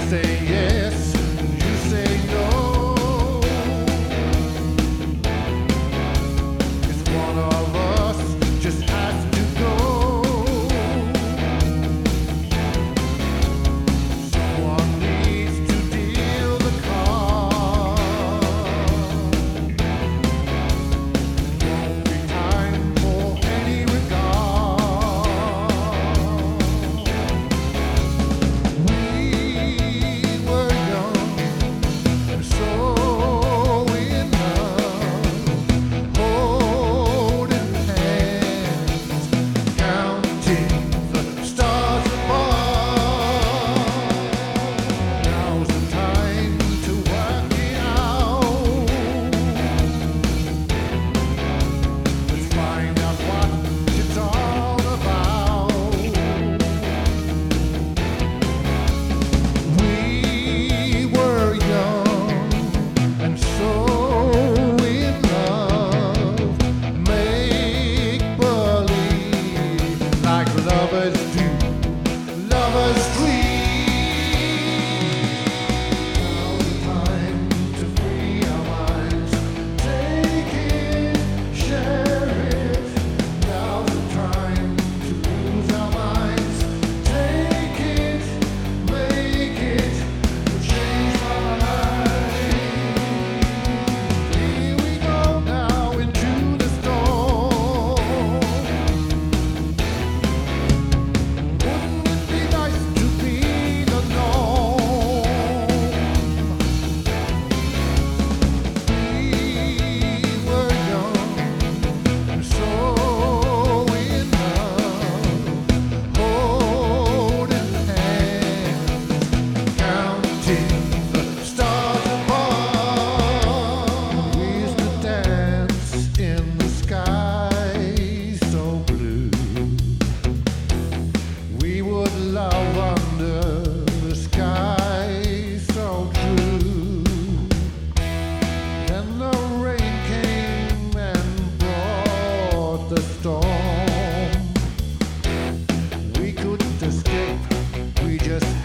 say yes, you say no. It's one of us just has to go. Someone needs to deal the card. Won't be time for any regard. We were young and so in love, holding hands, counting the stars above. Now's the time to work it out. Let's find out what it's all about. We were young and so in love, make believe like lovers do, lovers dream. Now's the time to free our minds, take it, share it. Now's the time to lose our minds, take it, make it, change our lives. Here we go now into the storm. Wouldn't it be nice to be the norm? We were young and so in love, holding hands, counting the stars above. We used to dance in the sky so blue. We would love under the sky so true. Then the rain came and brought the storm. We couldn't escape, we just